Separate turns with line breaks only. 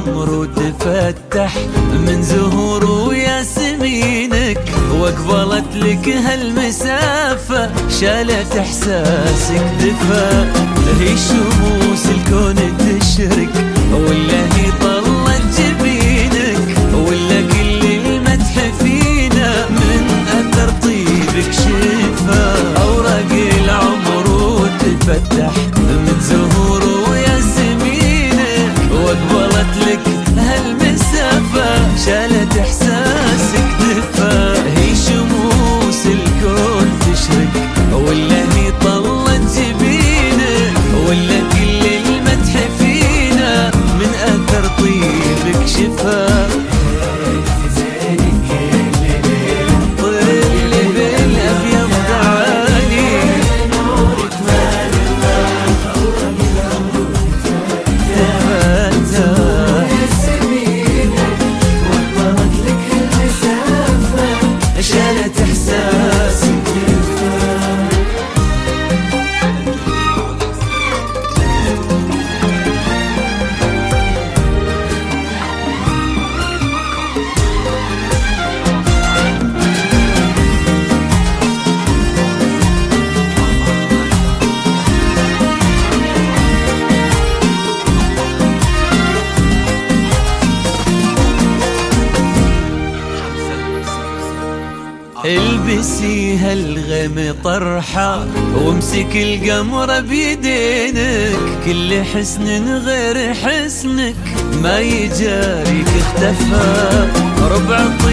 العمر وتفتح من زهور وياسمينك، واقبلت لك هالمسافة شالت احساسك دفا. هي شموس الكون تشرق ولا هي طلت جبينك، ولا كل المدح فينا من اثر طيبك شفا. اوراق العمر وتفتح من زهور وياسمينك، واقبلت لك هالمسافة شالت احساسك دفا. هي شموس الكون تشرق ولا هي طلت جبينك، ولا كل المدح فينا من اثر طيبك شفا. البسي هالغم طرحة وامسك القمر بيدينك، كل حسن غير حسنك ما يجاريك اختفى. ربع